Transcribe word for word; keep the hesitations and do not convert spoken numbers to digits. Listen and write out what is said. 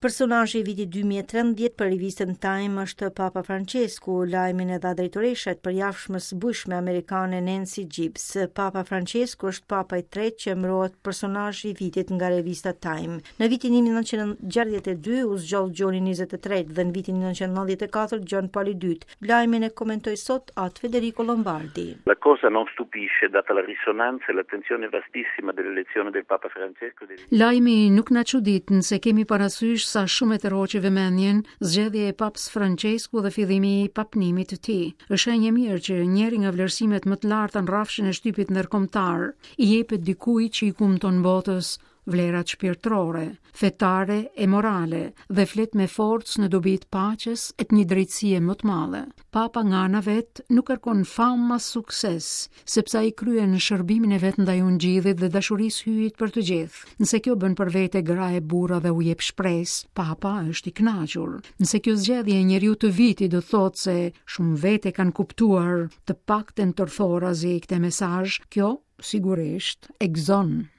Personazhi i vitit dy mijë e trembëdhjetë për rivistën Time është Papa Francesku, lajmin e dha drejtoreshja e përjashmës së bujshme amerikane Nancy Gibbs. Papa Francesku është papa i tretë që emërohet personazh i vitit nga revista Time. Në vitin nineqen gjashtëdhjetë e dy u zgjodh Gjoni njëzet e tretë dhe në vitin nineqen nëntëdhjetë e katër Gjon Paul i dytë. Lajmin e komentoi sot at Federico Lombardi. La cosa non stupisce data la risonanza e l'attenzione vastissima dell'elezione del Papa Francesco. Lajmi nuk na çudit nëse kemi parasysh sa shumë e të roqe vëmendjen zgjedhja e Papës Francesku dhe fillimi i papnimit të tij. Është shenjë e mirë që njëri nga vlerësimet më të larta në rrafshin e shtypit ndërkombëtar i jepet dikujt që i kumton botës vlerat shpirtërore, fetare e morale dhe flet me forcë në dobi të paqes e të një drejtësie më të madhe. Papa nga ana vet nuk kërkon famë as sukses, sepse ai kryen shërbimin e vet ndaj ungjillit dhe dashurisë hyjit për të gjithë. Nëse kjo bën për vete gra e burra dhe u jep shpresë, Papa është i kënaqur. Nëse kjo zgjedhje e njeriu të vitit do thotë se shumë vete kanë kuptuar të paktën tërthorazi këtë mesazh, kjo sigurisht e gëzon.